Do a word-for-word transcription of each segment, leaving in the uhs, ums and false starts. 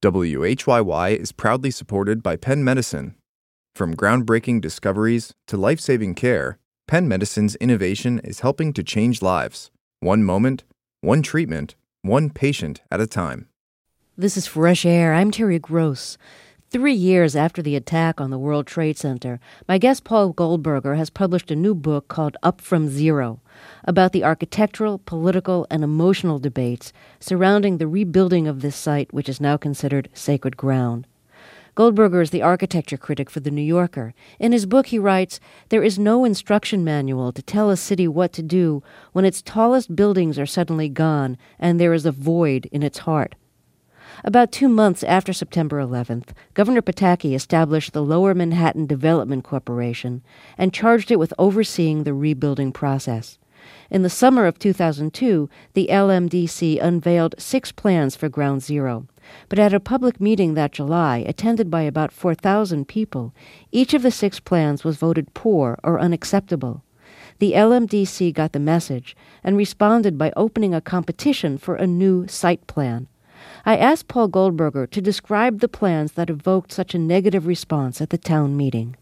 W H Y Y is proudly supported by Penn Medicine. From groundbreaking discoveries to life-saving care, Penn Medicine's innovation is helping to change lives, one moment, one treatment, one patient at a time. This is Fresh Air. I'm Terry Gross. Three years after the attack on the World Trade Center, my guest Paul Goldberger has published a new book called Up From Zero about the architectural, political, and emotional debates surrounding the rebuilding of this site, which is now considered sacred ground. Goldberger is the architecture critic for The New Yorker. In his book, he writes, "There is no instruction manual to tell a city what to do when its tallest buildings are suddenly gone and there is a void in its heart." About two months after September eleventh, Governor Pataki established the Lower Manhattan Development Corporation and charged it with overseeing the rebuilding process. In the summer of two thousand two, the L M D C unveiled six plans for Ground Zero. But at a public meeting that July, attended by about four thousand people, each of the six plans was voted poor or unacceptable. The L M D C got the message and responded by opening a competition for a new site plan. I asked Paul Goldberger to describe the plans that evoked such a negative response at the town meeting.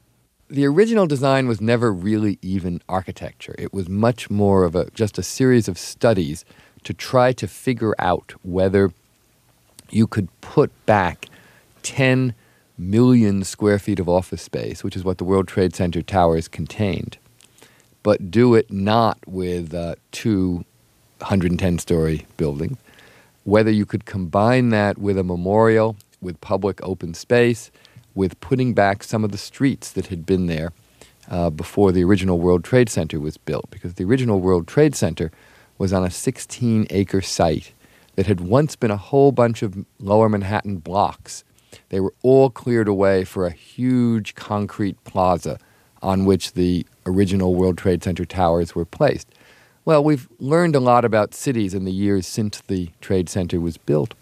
The original design was never really even architecture. It was much more of a just a series of studies to try to figure out whether you could put back ten million square feet of office space, which is what the World Trade Center towers contained, but do it not with uh, two one hundred ten story buildings. Whether you could combine that with a memorial, with public open space, with putting back some of the streets that had been there uh, before the original World Trade Center was built, because the original World Trade Center was on a sixteen acre site that had once been a whole bunch of Lower Manhattan blocks. They were all cleared away for a huge concrete plaza on which the original World Trade Center towers were placed. Well, we've learned a lot about cities in the years since the Trade Center was built.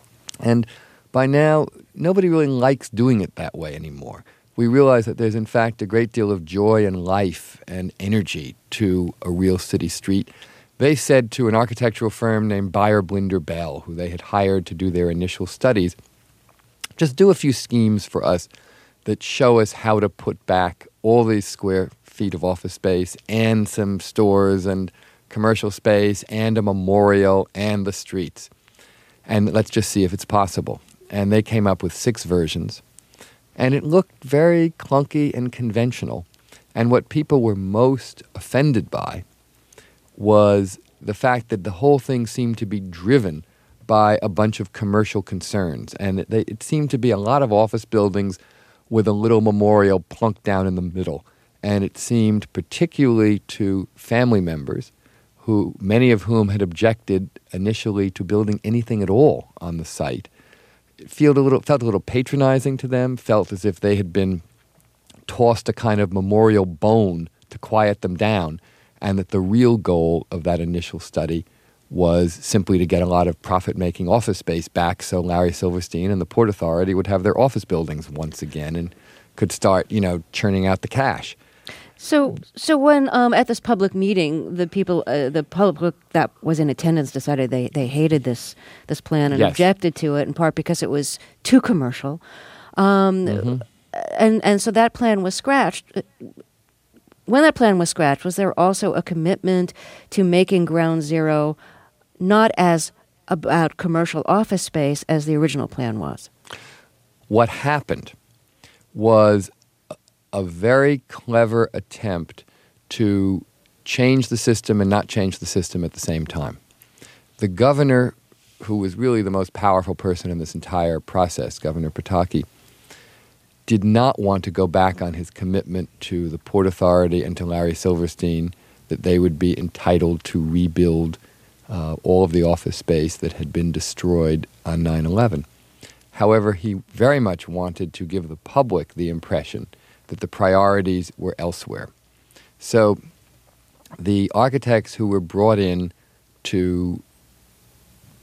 And by now, nobody really likes doing it that way anymore. We realize that there's, in fact, a great deal of joy and life and energy to a real city street. They said to an architectural firm named Beyer Blinder Bell, who they had hired to do their initial studies, just do a few schemes for us that show us how to put back all these square feet of office space and some stores and commercial space and a memorial and the streets. And let's just see if it's possible. And they came up with six versions. And it looked very clunky and conventional. And what people were most offended by was the fact that the whole thing seemed to be driven by a bunch of commercial concerns. And it, it seemed to be a lot of office buildings with a little memorial plunked down in the middle. And it seemed particularly to family members, who many of whom had objected initially to building anything at all on the site, it felt a little, felt a little patronizing to them, felt as if they had been tossed a kind of memorial bone to quiet them down, and that the real goal of that initial study was simply to get a lot of profit-making office space back so Larry Silverstein and the Port Authority would have their office buildings once again and could start, you know, churning out the cash. So, so when um, at this public meeting, the people, uh, the public that was in attendance decided they, they hated this this plan and yes. objected to it, in part because it was too commercial, um, mm-hmm. and and so that plan was scratched. When that plan was scratched, was there also a commitment to making Ground Zero not as about commercial office space as the original plan was? What happened was a very clever attempt to change the system and not change the system at the same time. The governor, who was really the most powerful person in this entire process, Governor Pataki, did not want to go back on his commitment to the Port Authority and to Larry Silverstein that they would be entitled to rebuild uh, all of the office space that had been destroyed on nine eleven. However, he very much wanted to give the public the impression that the priorities were elsewhere. So the architects who were brought in to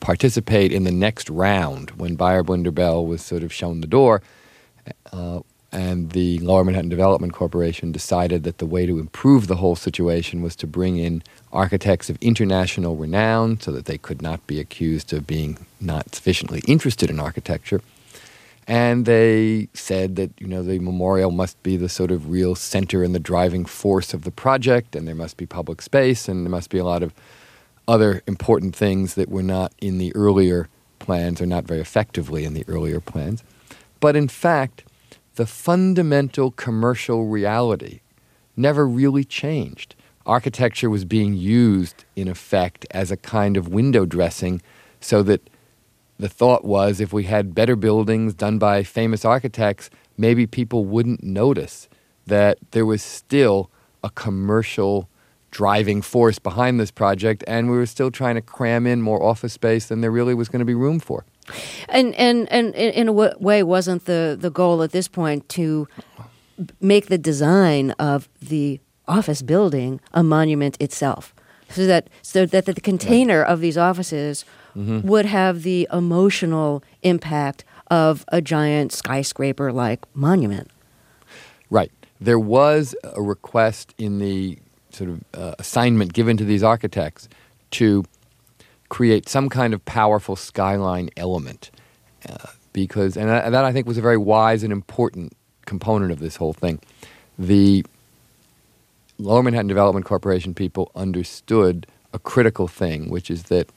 participate in the next round when Beyer Blinder Bell was sort of shown the door uh, and the Lower Manhattan Development Corporation decided that the way to improve the whole situation was to bring in architects of international renown so that they could not be accused of being not sufficiently interested in architecture. And they said that, you know, the memorial must be the sort of real center and the driving force of the project, and there must be public space, and there must be a lot of other important things that were not in the earlier plans, or not very effectively in the earlier plans. But in fact, the fundamental commercial reality never really changed. Architecture was being used, in effect, as a kind of window dressing, so that the thought was if we had better buildings done by famous architects, maybe people wouldn't notice that there was still a commercial driving force behind this project, and we were still trying to cram in more office space than there really was going to be room for. And and and in a w- way, wasn't the, the goal at this point to make the design of the office building a monument itself, so that so that the container right. of these offices mm-hmm. would have the emotional impact of a giant skyscraper-like monument? Right. There was a request in the sort of uh, assignment given to these architects to create some kind of powerful skyline element, uh, because, and that, that I think was a very wise and important component of this whole thing. The Lower Manhattan Development Corporation people understood a critical thing, which is that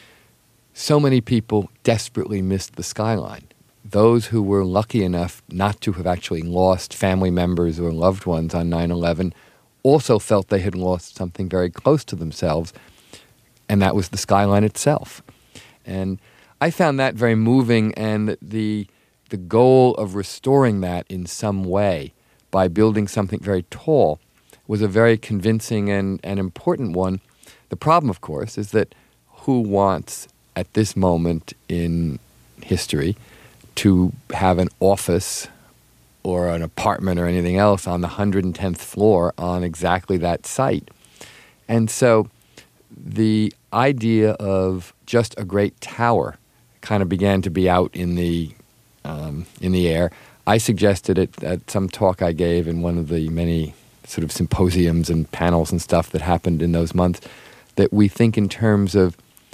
so many people desperately missed the skyline. Those who were lucky enough not to have actually lost family members or loved ones on nine eleven also felt they had lost something very close to themselves, and that was the skyline itself. And I found that very moving, and the the goal of restoring that in some way by building something very tall was a very convincing and, and important one. The problem, of course, is that who wants at this moment in history to have an office or an apartment or anything else on the one hundred tenth floor on exactly that site? And so the idea of just a great tower kind of began to be out in the um, in the air. I suggested it at some talk I gave in one of the many sort of symposiums and panels and stuff that happened in those months, that we think in terms of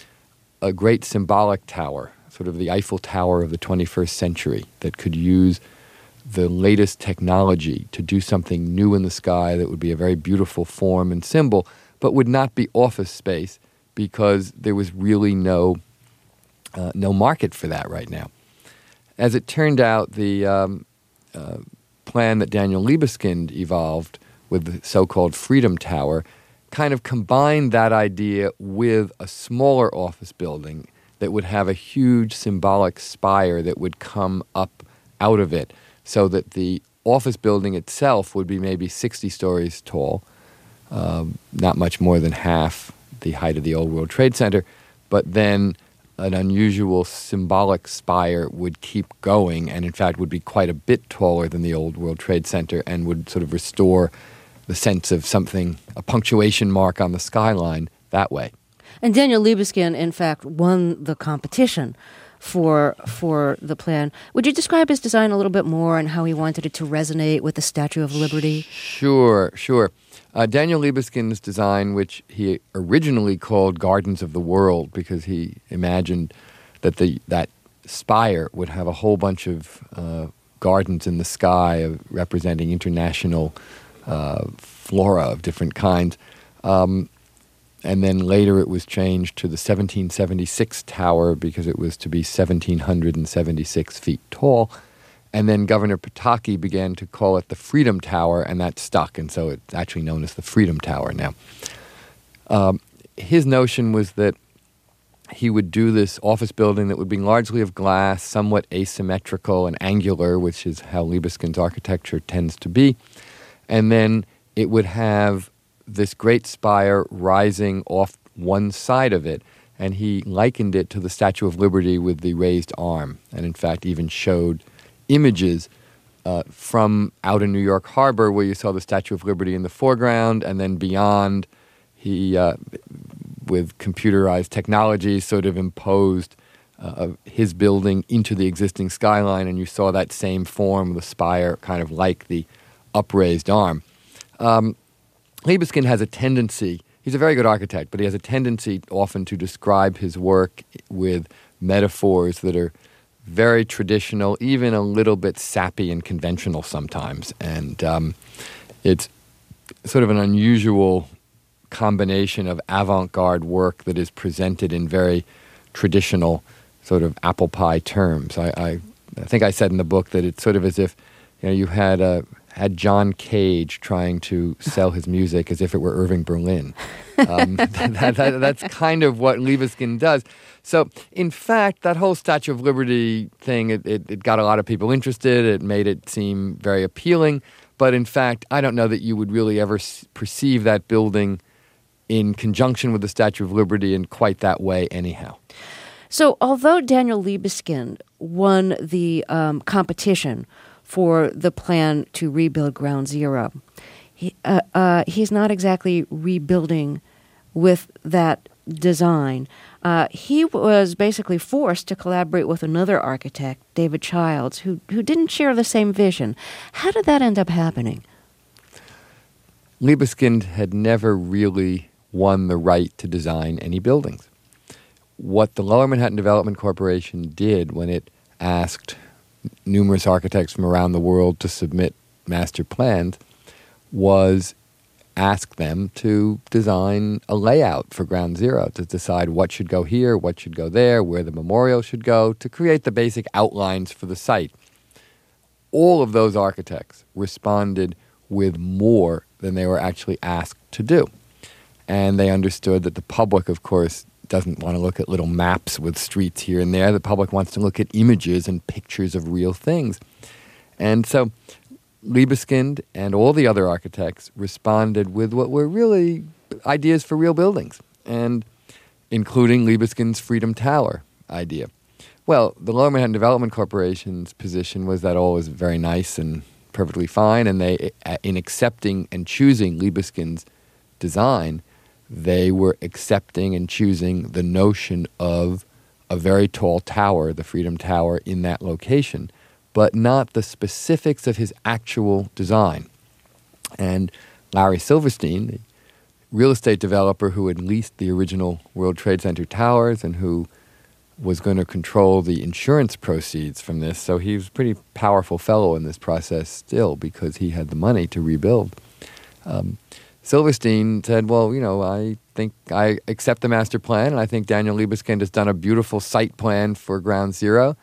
a great symbolic tower, sort of the Eiffel Tower of the twenty-first century, that could use the latest technology to do something new in the sky that would be a very beautiful form and symbol, but would not be office space because there was really no uh, no market for that right now. As it turned out, the um, uh, plan that Daniel Libeskind evolved with the so-called Freedom Tower kind of combined that idea with a smaller office building that would have a huge symbolic spire that would come up out of it, so that the office building itself would be maybe sixty stories tall, um, not much more than half the height of the old World Trade Center, but then an unusual symbolic spire would keep going, and in fact would be quite a bit taller than the old World Trade Center, and would sort of restore the sense of something, a punctuation mark on the skyline that way. And Daniel Libeskind, in fact, won the competition for for the plan. Would you describe his design a little bit more and how he wanted it to resonate with the Statue of Liberty? Sure, sure. Uh, Daniel Libeskind's design, which he originally called Gardens of the World, because he imagined that the that spire would have a whole bunch of uh, gardens in the sky uh, representing international uh, flora of different kinds. Um, and then later it was changed to the seventeen seventy-six tower because it was to be one thousand seven hundred seventy-six feet tall. And then Governor Pataki began to call it the Freedom Tower, and that stuck, and so it's actually known as the Freedom Tower now. Um, his notion was that he would do this office building that would be largely of glass, somewhat asymmetrical and angular, which is how Libeskind's architecture tends to be. And then it would have this great spire rising off one side of it, and he likened it to the Statue of Liberty with the raised arm, and in fact even showed images uh, from out in New York Harbor where you saw the Statue of Liberty in the foreground, and then beyond he, uh, with computerized technology, sort of imposed uh, of his building into the existing skyline, and you saw that same form, the spire, kind of like the upraised arm. Um, Libeskind has a tendency, he's a very good architect, but he has a tendency often to describe his work with metaphors that are very traditional, even a little bit sappy and conventional sometimes. And um, it's sort of an unusual combination of avant-garde work that is presented in very traditional sort of apple pie terms. I, I, I think I said in the book that it's sort of as if, you know, you had a had John Cage trying to sell his music as if it were Irving Berlin. Um, that, that, that's kind of what Libeskind does. So, in fact, that whole Statue of Liberty thing, it, it, it got a lot of people interested. It made it seem very appealing. But in fact, I don't know that you would really ever s- perceive that building in conjunction with the Statue of Liberty in quite that way anyhow. So, although Daniel Libeskind won the um, competition for the plan to rebuild Ground Zero, he, uh, uh, he's not exactly rebuilding with that design. Uh, he was basically forced to collaborate with another architect, David Childs, who who didn't share the same vision. How did that end up happening? Libeskind had never really won the right to design any buildings. What the Lower Manhattan Development Corporation did when it asked numerous architects from around the world to submit master plans was ask them to design a layout for Ground Zero, to decide what should go here, what should go there, where the memorial should go, to create the basic outlines for the site. All of those architects responded with more than they were actually asked to do. And they understood that the public, of course, doesn't want to look at little maps with streets here and there. The public wants to look at images and pictures of real things. And so Libeskind and all the other architects responded with what were really ideas for real buildings, and including Libeskind's Freedom Tower idea. Well, the Lower Manhattan Development Corporation's position was that all was very nice and perfectly fine, and they, in accepting and choosing Libeskind's design, they were accepting and choosing the notion of a very tall tower, the Freedom Tower, in that location, but not the specifics of his actual design. And Larry Silverstein, the real estate developer who had leased the original World Trade Center towers and who was going to control the insurance proceeds from this, so he was a pretty powerful fellow in this process still because he had the money to rebuild. Um, Silverstein said, well, you know, I think I accept the master plan, and I think Daniel Libeskind has done a beautiful site plan for Ground Zero,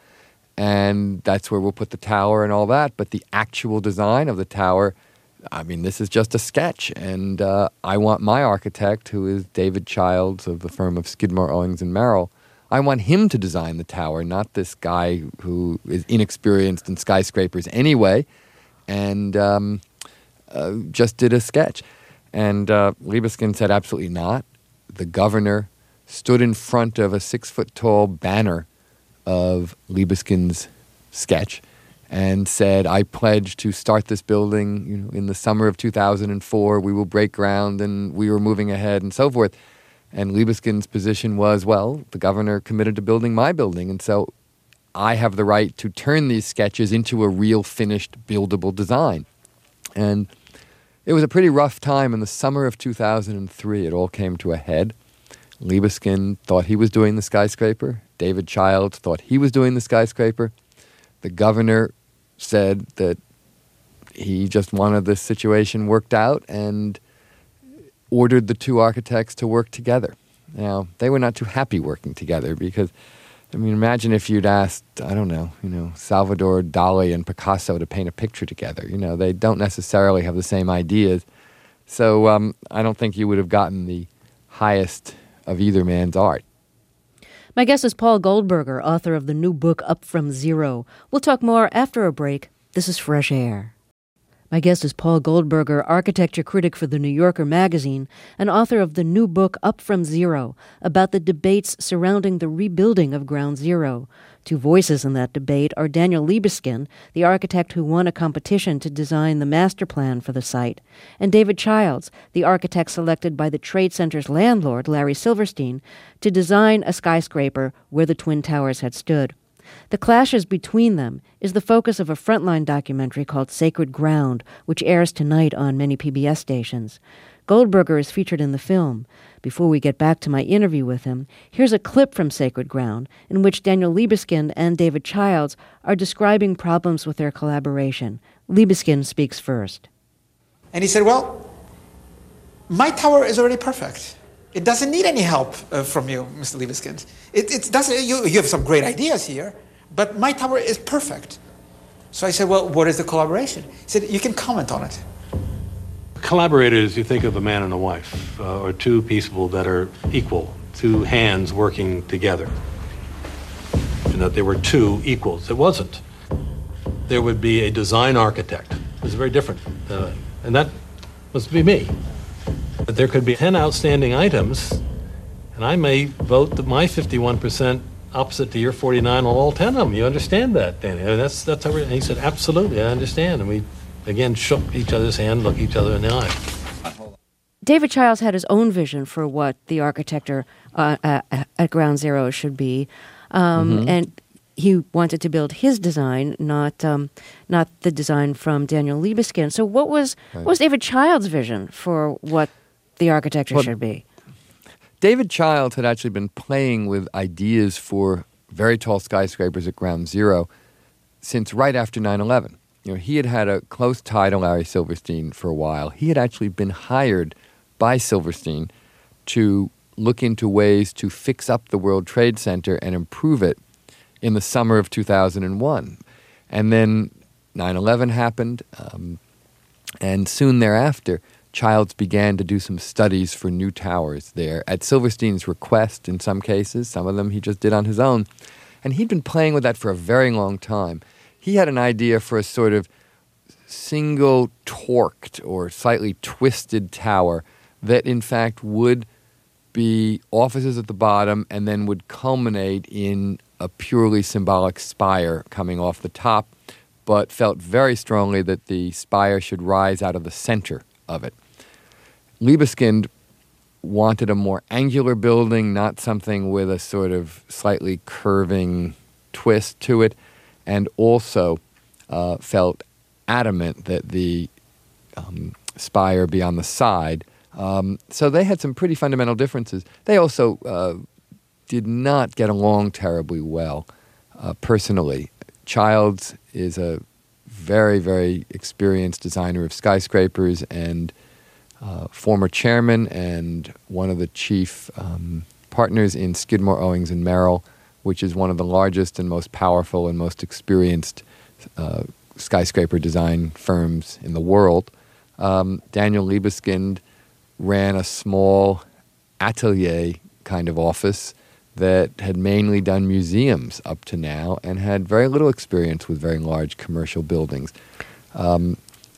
and that's where we'll put the tower and all that. But the actual design of the tower, I mean, this is just a sketch, and uh, I want my architect, who is David Childs of the firm of Skidmore, Owings and Merrill, I want him to design the tower, not this guy who is inexperienced in skyscrapers anyway, and um, uh, just did a sketch. And uh, Libeskind said absolutely not. The governor stood in front of a six-foot-tall banner of Libeskind's sketch and said, I pledge to start this building, you know, in the summer of two thousand four. We will break ground, and we were moving ahead, and so forth. And Libeskind's position was, well, the governor committed to building my building, and so I have the right to turn these sketches into a real finished buildable design. And it was a pretty rough time. In the summer of two thousand three, it all came to a head. Libeskind thought he was doing the skyscraper. David Childs thought he was doing the skyscraper. The governor said that he just wanted this situation worked out and ordered the two architects to work together. Now, they were not too happy working together because, I mean, imagine if you'd asked, I don't know, you know, Salvador Dali and Picasso to paint a picture together. You know, they don't necessarily have the same ideas. So um, I don't think you would have gotten the highest of either man's art. My guest is Paul Goldberger, author of the new book Up From Zero. We'll talk more after a break. This is Fresh Air. My guest is Paul Goldberger, architecture critic for The New Yorker magazine and author of the new book Up From Zero, about the debates surrounding the rebuilding of Ground Zero. Two voices in that debate are Daniel Libeskind, the architect who won a competition to design the master plan for the site, and David Childs, the architect selected by the Trade Center's landlord, Larry Silverstein, to design a skyscraper where the Twin Towers had stood. The clashes between them is the focus of a Frontline documentary called Sacred Ground, which airs tonight on many P B S stations. Goldberger is featured in the film. Before we get back to my interview with him, here's a clip from Sacred Ground in which Daniel Libeskind and David Childs are describing problems with their collaboration. Libeskind speaks first. And he said, well, my tower is already perfect. It doesn't need any help uh, from you, Mister Libeskind. It, it doesn't. You, you have some great ideas here, but my tower is perfect. So I said, well, what is the collaboration? He said, you can comment on it. Collaborators, you think of a man and a wife, uh, or two people that are equal, two hands working together. And that there were two equals. It wasn't. There would be a design architect. It was very different. Uh, and that must be me. But there could be ten outstanding items, and I may vote that my fifty-one percent opposite to your forty-nine on all ten of them. You understand that, Danny? I mean, that's, that's how we, and he said, absolutely, I understand. And we, again, shook each other's hand, looked each other in the eye. David Childs had his own vision for what the architecture uh, uh, at Ground Zero should be, um, mm-hmm. and he wanted to build his design, not um, not the design from Daniel Libeskind. So what was, right. what was David Childs' vision for what the architecture well, should be? David Childs had actually been playing with ideas for very tall skyscrapers at Ground Zero since right after nine eleven. You know, he had had a close tie to Larry Silverstein for a while. He had actually been hired by Silverstein to look into ways to fix up the World Trade Center and improve it in the summer of two thousand one. And then nine eleven happened, um, and soon thereafter, Childs began to do some studies for new towers there at Silverstein's request in some cases. Some of them he just did on his own. And he'd been playing with that for a very long time. He had an idea for a sort of single torqued or slightly twisted tower that in fact would be offices at the bottom and then would culminate in a purely symbolic spire coming off the top, but felt very strongly that the spire should rise out of the center of it. Libeskind wanted a more angular building, not something with a sort of slightly curving twist to it, and also uh, felt adamant that the um, spire be on the side. Um, so they had some pretty fundamental differences. They also uh, did not get along terribly well uh, personally. Childs is a very, very experienced designer of skyscrapers and uh, former chairman and one of the chief um, partners in Skidmore, Owings and Merrill, which is one of the largest and most powerful and most experienced uh, skyscraper design firms in the world. Um, Daniel Libeskind ran a small atelier kind of office that had mainly done museums up to now and had very little experience with very large commercial buildings. Um,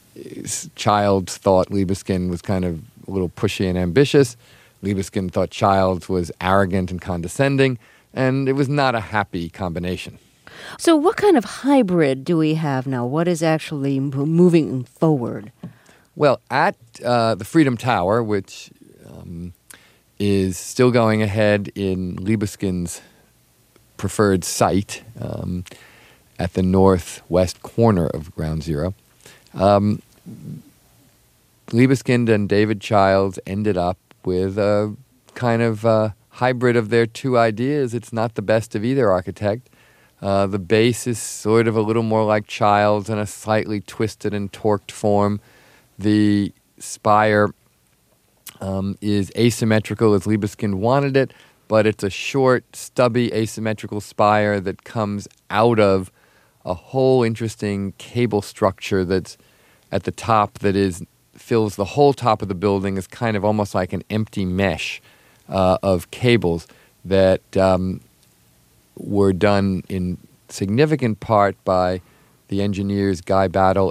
Childs thought Libeskind was kind of a little pushy and ambitious. Libeskind thought Childs was arrogant and condescending, and it was not a happy combination. So what kind of hybrid do we have now? What is actually moving forward? Well, at uh, the Freedom Tower, which um, is still going ahead in Libeskind's preferred site um, at the northwest corner of Ground Zero, um, Libeskind and David Childs ended up with a kind of uh, hybrid of their two ideas. It's not the best of either architect. Uh, the base is sort of a little more like Childs in a slightly twisted and torqued form. The spire um, is asymmetrical as Libeskind wanted it, but it's a short, stubby, asymmetrical spire that comes out of a whole interesting cable structure that's at the top that is fills the whole top of the building as kind of almost like an empty mesh uh, of cables that um, were done in significant part by the engineers Guy Battle and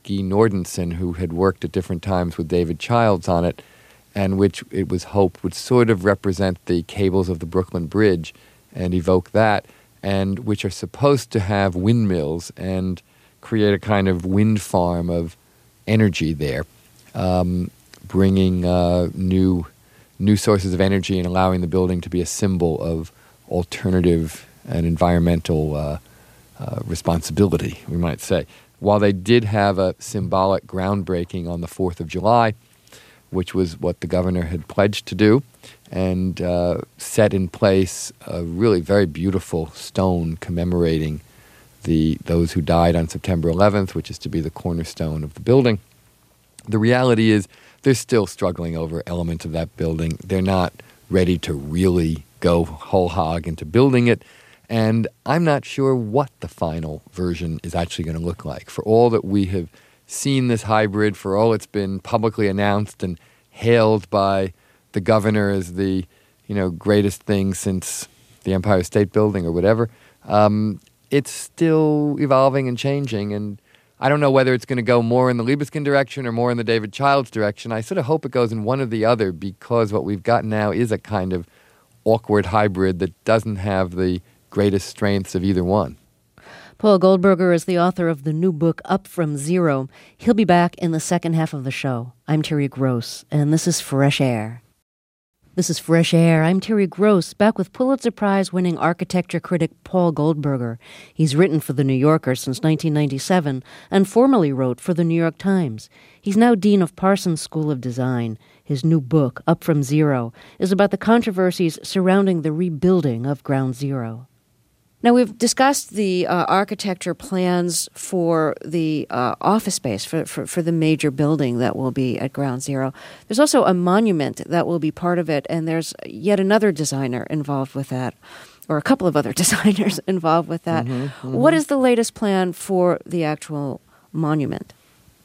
Guy Nordenson, who had worked at different times with David Childs on it, and which it was hoped would sort of represent the cables of the Brooklyn Bridge and evoke that, and which are supposed to have windmills and create a kind of wind farm of energy there, um, bringing uh, new new sources of energy and allowing the building to be a symbol of alternative and environmental uh, uh, responsibility, we might say. While they did have a symbolic groundbreaking on the fourth of July, which was what the governor had pledged to do, and uh, set in place a really very beautiful stone commemorating the those who died on September eleventh, which is to be the cornerstone of the building. The reality is they're still struggling over elements of that building. They're not ready to really go whole hog into building it, and I'm not sure what the final version is actually going to look like. For all that we have seen this hybrid, for all it's been publicly announced and hailed by the governor as the, you know, greatest thing since the Empire State Building or whatever, um, it's still evolving and changing, and I don't know whether it's going to go more in the Libeskind direction or more in the David Childs direction. I sort of hope it goes in one or the other, because what we've got now is a kind of awkward hybrid that doesn't have the greatest strengths of either one. Paul Goldberger is the author of the new book, Up From Zero. He'll be back in the second half of the show. I'm Terry Gross, and this is Fresh Air. This is Fresh Air. I'm Terry Gross, back with Pulitzer Prize-winning architecture critic Paul Goldberger. He's written for The New Yorker since nineteen ninety-seven and formerly wrote for The New York Times. He's now dean of Parsons School of Design. His new book, Up From Zero, is about the controversies surrounding the rebuilding of Ground Zero. Now, we've discussed the uh, architecture plans for the uh, office space, for, for, for the major building that will be at Ground Zero. There's also a monument that will be part of it, and there's yet another designer involved with that, or a couple of other designers involved with that. Mm-hmm, mm-hmm. What is the latest plan for the actual monument?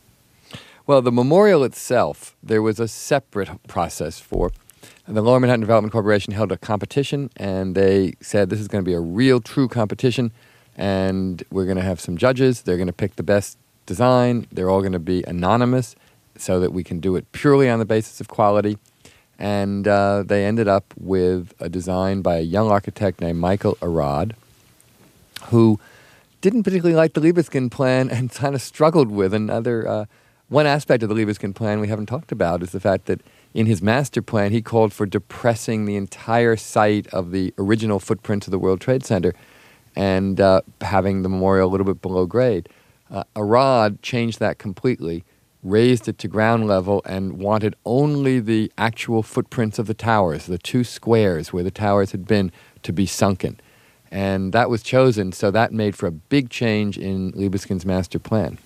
Well, the memorial itself, there was a separate process for. The Lower Manhattan Development Corporation held a competition, and they said this is going to be a real, true competition, and we're going to have some judges. They're going to pick the best design. They're all going to be anonymous so that we can do it purely on the basis of quality. And uh, they ended up with a design by a young architect named Michael Arad, who didn't particularly like the Libeskind plan and kind of struggled with another. Uh, one aspect of the Libeskind plan we haven't talked about is the fact that in his master plan, he called for depressing the entire site of the original footprint of the World Trade Center and uh, having the memorial a little bit below grade. Uh, Arad changed that completely, raised it to ground level, and wanted only the actual footprints of the towers, the two squares where the towers had been, to be sunken. And that was chosen, so that made for a big change in Libeskind's master plan.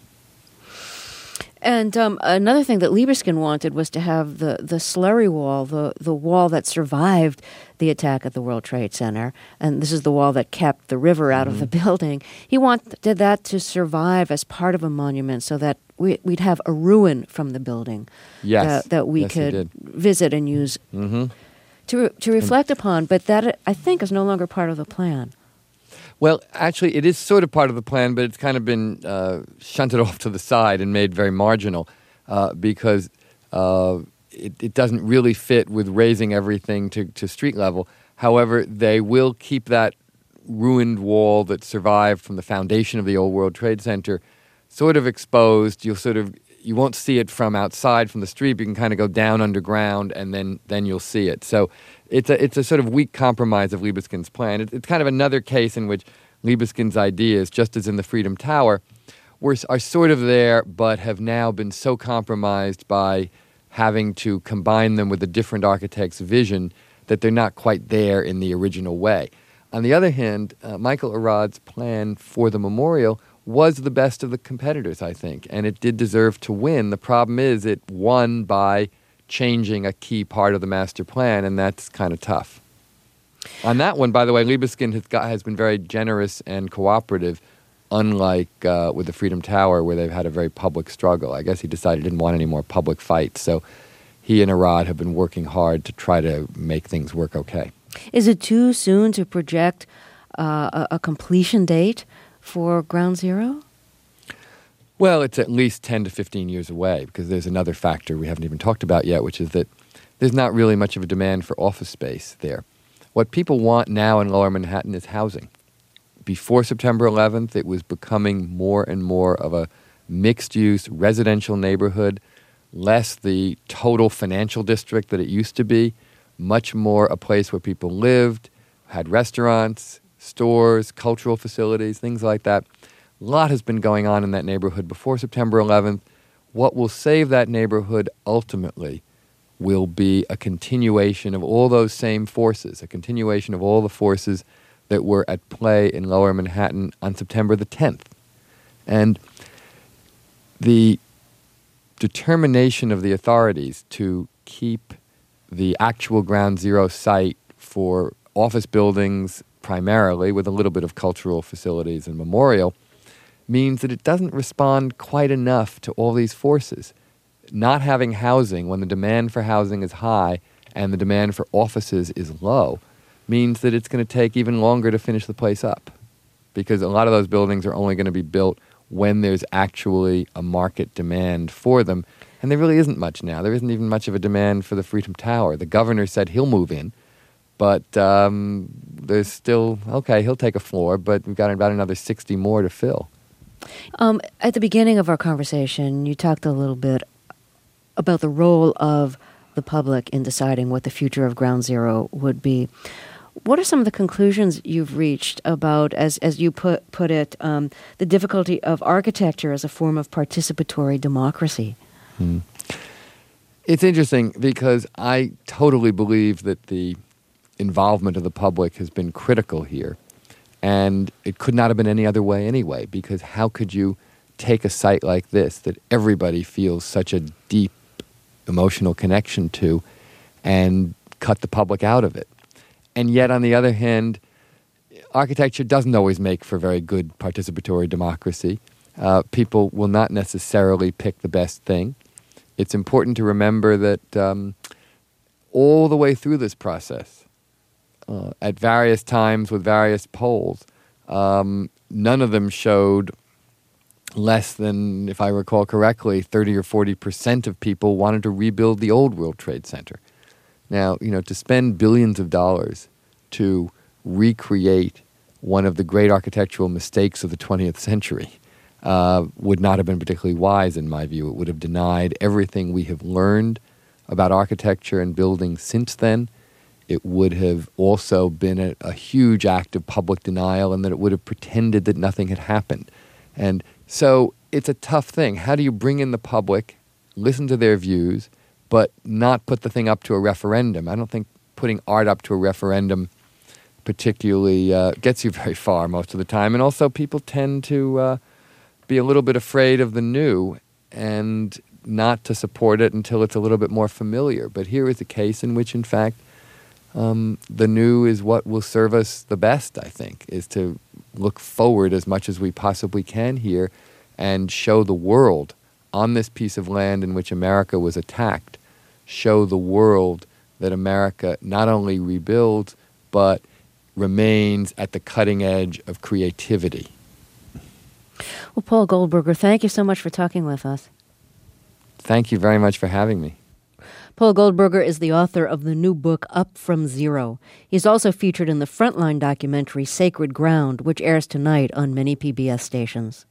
And um, another thing that Libeskind wanted was to have the, the slurry wall, the, the wall that survived the attack at the World Trade Center. And this is the wall that kept the river out mm-hmm. of the building. He wanted that to survive as part of a monument so that we, we'd have a ruin from the building yes. that, that we yes, could visit and use mm-hmm. to, to reflect and, upon. But that, I think, is no longer part of the plan. Well, actually, it is sort of part of the plan, but it's kind of been uh, shunted off to the side and made very marginal uh, because uh, it, it doesn't really fit with raising everything to, to street level. However, they will keep that ruined wall that survived from the foundation of the old World Trade Center sort of exposed. You'll sort of you won't see it from outside from the street. You can kind of go down underground, and then then you'll see it. So it's a it's a sort of weak compromise of Libeskind's plan. It, it's kind of another case in which Libeskind's ideas, just as in the Freedom Tower, were are sort of there, but have now been so compromised by having to combine them with a different architect's vision that they're not quite there in the original way. On the other hand, uh, Michael Arad's plan for the memorial was the best of the competitors, I think, and it did deserve to win. The problem is it won by changing a key part of the master plan, and that's kind of tough. On that one, by the way, Libeskind has, got, has been very generous and cooperative, unlike uh, with the Freedom Tower, where they've had a very public struggle. I guess he decided he didn't want any more public fights, so he and Arad have been working hard to try to make things work okay. Is it too soon to project uh, a, a completion date for Ground Zero? Well, it's at least ten to fifteen years away because there's another factor we haven't even talked about yet, which is that there's not really much of a demand for office space there. What people want now in Lower Manhattan is housing. Before September eleventh, it was becoming more and more of a mixed-use residential neighborhood, less the total financial district that it used to be, much more a place where people lived, had restaurants, stores, cultural facilities, things like that. A lot has been going on in that neighborhood before September eleventh. What will save that neighborhood ultimately will be a continuation of all those same forces, a continuation of all the forces that were at play in Lower Manhattan on September the tenth. And the determination of the authorities to keep the actual Ground Zero site for office buildings primarily, with a little bit of cultural facilities and memorial, means that it doesn't respond quite enough to all these forces. Not having housing when the demand for housing is high and the demand for offices is low means that it's going to take even longer to finish the place up, because a lot of those buildings are only going to be built when there's actually a market demand for them. And there really isn't much now. There isn't even much of a demand for the Freedom Tower. The governor said he'll move in, but um, there's still, okay, he'll take a floor, but we've got about another sixty more to fill. Um, at the beginning of our conversation, you talked a little bit about the role of the public in deciding what the future of Ground Zero would be. What are some of the conclusions you've reached about, as as you put put it, um, the difficulty of architecture as a form of participatory democracy? Hmm. It's interesting because I totally believe that the involvement of the public has been critical here. And it could not have been any other way anyway, because how could you take a site like this that everybody feels such a deep emotional connection to and cut the public out of it? And yet, on the other hand, architecture doesn't always make for very good participatory democracy. Uh, people will not necessarily pick the best thing. It's important to remember that um, all the way through this process, uh, at various times with various polls, um, none of them showed less than, if I recall correctly, thirty or forty percent of people wanted to rebuild the old World Trade Center. Now, you know, to spend billions of dollars to recreate one of the great architectural mistakes of the twentieth century uh, would not have been particularly wise, in my view. It would have denied everything we have learned about architecture and building since then. It would have also been a, a huge act of public denial, and that it would have pretended that nothing had happened. And so it's a tough thing. How do you bring in the public, listen to their views, but not put the thing up to a referendum? I don't think putting art up to a referendum particularly uh, gets you very far most of the time. And also people tend to uh, be a little bit afraid of the new and not to support it until it's a little bit more familiar. But here is a case in which, in fact, um, the new is what will serve us the best, I think, is to look forward as much as we possibly can here and show the world on this piece of land in which America was attacked, show the world that America not only rebuilds, but remains at the cutting edge of creativity. Well, Paul Goldberger, thank you so much for talking with us. Thank you very much for having me. Paul Goldberger is the author of the new book, Up From Zero. He's also featured in the Frontline documentary, Sacred Ground, which airs tonight on many P B S stations.